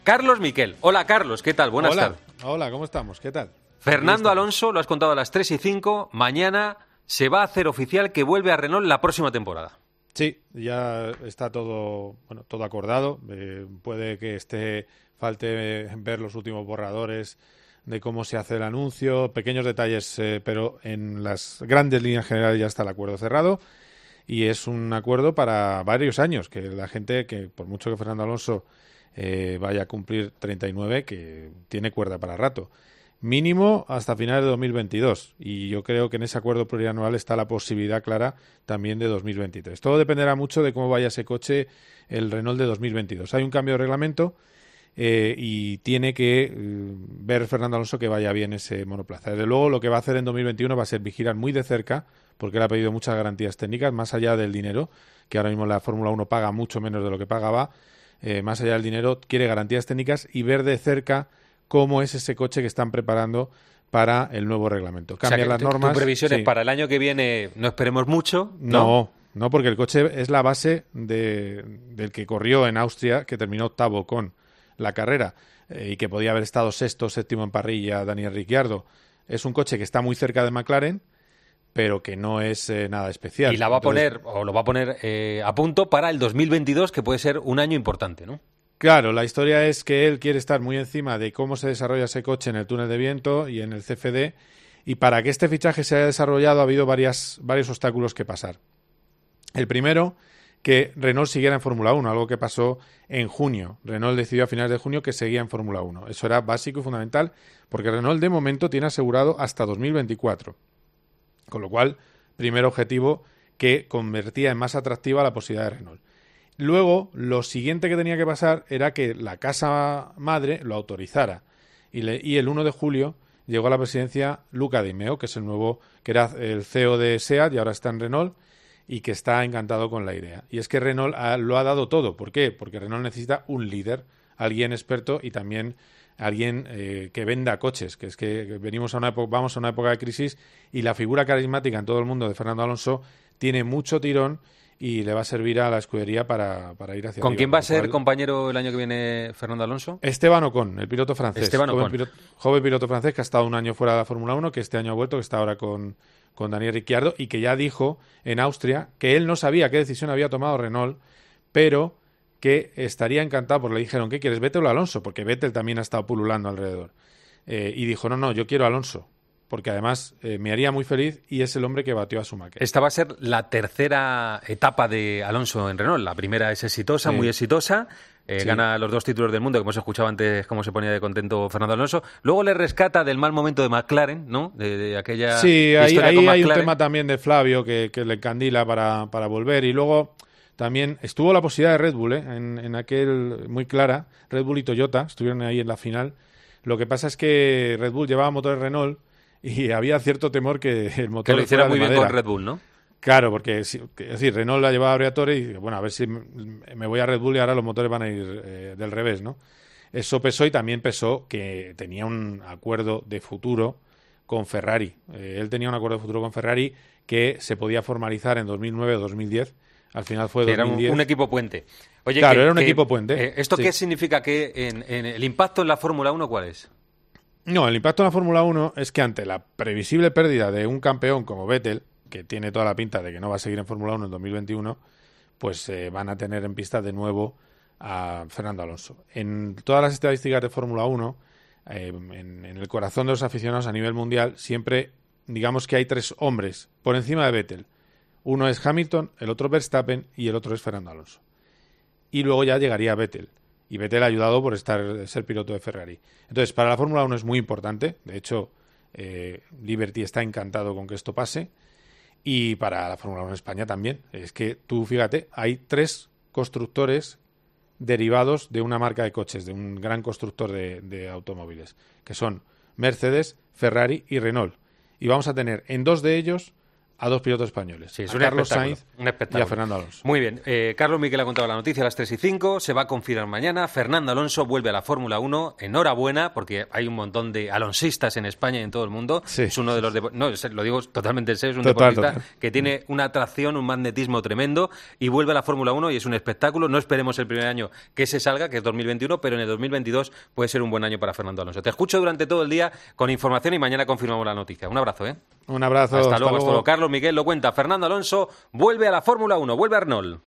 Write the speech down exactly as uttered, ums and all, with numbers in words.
Carlos Miquel. Hola, Carlos, ¿qué tal? Buenas Hola. tardes. Hola, ¿cómo estamos? ¿Qué tal? Fernando Alonso, lo has contado a las tres y cinco, mañana se va a hacer oficial que vuelve a Renault la próxima temporada. Sí, ya está todo, bueno, todo acordado. Eh, puede que esté falte ver los últimos borradores de cómo se hace el anuncio, pequeños detalles, eh, pero en las grandes líneas generales ya está el acuerdo cerrado. Y es un acuerdo para varios años, que la gente, que por mucho que Fernando Alonso eh, vaya a cumplir treinta y nueve, que tiene cuerda para rato. Mínimo hasta finales de dos mil veintidós. Y yo creo que en ese acuerdo plurianual está la posibilidad clara también de dos mil veintitrés. Todo dependerá mucho de cómo vaya ese coche, el Renault de dos mil veintidós. Hay un cambio de reglamento eh, y tiene que eh, ver Fernando Alonso que vaya bien ese monoplaza. Desde luego, lo que va a hacer en dos mil veintiuno va a ser vigilar muy de cerca, porque él ha pedido muchas garantías técnicas, más allá del dinero, que ahora mismo la Fórmula uno paga mucho menos de lo que pagaba. Eh, más allá del dinero, quiere garantías técnicas y ver de cerca cómo es ese coche que están preparando para el nuevo reglamento. Cambian o sea, las tu, normas. Tu previsión sí. es para el año que viene, no esperemos mucho, ¿no? No, no, porque el coche es la base de, del que corrió en Austria, que terminó octavo con la carrera eh, y que podía haber estado sexto, séptimo en parrilla Daniel Ricciardo. Es un coche que está muy cerca de McLaren, pero que no es eh, nada especial. Y la va Entonces, a poner, o lo va a poner eh, a punto para el dos mil veintidós, que puede ser un año importante, ¿no? Claro, la historia es que él quiere estar muy encima de cómo se desarrolla ese coche en el túnel de viento y en el C F D, y para que este fichaje se haya desarrollado ha habido varias, varios obstáculos que pasar. El primero, que Renault siguiera en Fórmula uno, algo que pasó en junio. Renault decidió a finales de junio que seguía en Fórmula uno. Eso era básico y fundamental, porque Renault de momento tiene asegurado hasta dos mil veinticuatro. Con lo cual, primer objetivo que convertía en más atractiva la posibilidad de Renault. Luego, lo siguiente que tenía que pasar era que la casa madre lo autorizara. Y, le, y el uno de julio llegó a la presidencia Luca Di Meo, que es el nuevo, que era el C E O de SEAT y ahora está en Renault, y que está encantado con la idea. Y es que Renault ha, lo ha dado todo. ¿Por qué? Porque Renault necesita un líder, alguien experto y también alguien eh, que venda coches, que es que venimos a una época, vamos a una época de crisis y la figura carismática en todo el mundo de Fernando Alonso tiene mucho tirón y le va a servir a la escudería para, para ir hacia ¿Con arriba. quién va a ser cual, compañero el año que viene Fernando Alonso? Esteban Ocon, el piloto francés. Esteban joven, Ocon. Piloto, joven piloto francés que ha estado un año fuera de la Fórmula uno, que este año ha vuelto, que está ahora con, con Daniel Ricciardo y que ya dijo en Austria que él no sabía qué decisión había tomado Renault, pero que estaría encantado, porque le dijeron, ¿qué quieres, Vettel o Alonso? Porque Vettel también ha estado pululando alrededor. Eh, y dijo, no, no, yo quiero a Alonso, porque además eh, me haría muy feliz y es el hombre que batió a Schumacher. Esta va a ser la tercera etapa de Alonso en Renault. La primera es exitosa, sí. muy exitosa. Eh, sí. Gana los dos títulos del mundo, que hemos escuchado antes cómo se ponía de contento Fernando Alonso. Luego le rescata del mal momento de McLaren, ¿no? De, de aquella sí, ahí, historia ahí con hay McLaren. Un tema también de Flavio que, que le encandila para, para volver. Y luego también estuvo la posibilidad de Red Bull, ¿eh? en, en aquel muy clara. Red Bull y Toyota estuvieron ahí en la final. Lo que pasa es que Red Bull llevaba motores Renault y había cierto temor que el motor que lo hiciera muy bien madera. Con Red Bull, ¿no? Claro, porque es decir, Renault la llevaba a Briatore y bueno, a ver si me voy a Red Bull y ahora los motores van a ir eh, del revés, ¿no? Eso pesó y también pesó que tenía un acuerdo de futuro con Ferrari. Eh, él tenía un acuerdo de futuro con Ferrari que se podía formalizar en dos mil nueve o dos mil diez. Al final fue sí, dos mil diez. Era un, un equipo puente. Oye, claro, que, era un que, equipo puente. Eh, ¿Esto sí. qué significa? que en, en el impacto en la Fórmula uno cuál es? No, el impacto en la Fórmula uno es que ante la previsible pérdida de un campeón como Vettel, que tiene toda la pinta de que no va a seguir en Fórmula uno en dos mil veintiuno, pues eh, van a tener en pista de nuevo a Fernando Alonso. En todas las estadísticas de Fórmula uno, eh, en, en el corazón de los aficionados a nivel mundial, siempre digamos que hay tres hombres por encima de Vettel. Uno es Hamilton, el otro Verstappen y el otro es Fernando Alonso. Y luego ya llegaría Vettel. Y Vettel ha ayudado por estar ser piloto de Ferrari. Entonces, para la Fórmula uno es muy importante. De hecho, eh, Liberty está encantado con que esto pase. Y para la Fórmula uno en España también. Es que tú, fíjate, hay tres constructores derivados de una marca de coches, de un gran constructor de, de automóviles, que son Mercedes, Ferrari y Renault. Y vamos a tener en dos de ellos a dos pilotos españoles, sí, es a un Carlos espectáculo, Sainz un espectáculo. y a Fernando Alonso. Muy bien, eh, Carlos Miquel ha contado la noticia a las tres y cinco, se va a confirmar mañana, Fernando Alonso vuelve a la Fórmula uno, enhorabuena, porque hay un montón de alonsistas en España y en todo el mundo, Sí, es uno de los, depo- no, es- lo digo totalmente en serio, es un Total, deportista total. que tiene una atracción, un magnetismo tremendo, y vuelve a la Fórmula uno y es un espectáculo, no esperemos el primer año que se salga, que es dos mil veintiuno, pero en el dos mil veintidós puede ser un buen año para Fernando Alonso. Te escucho durante todo el día con información y mañana confirmamos la noticia. Un abrazo, ¿eh? Un abrazo. Hasta, hasta luego, hasta luego. Carlos Miguel lo cuenta. Fernando Alonso vuelve a la Fórmula uno, vuelve a Renault.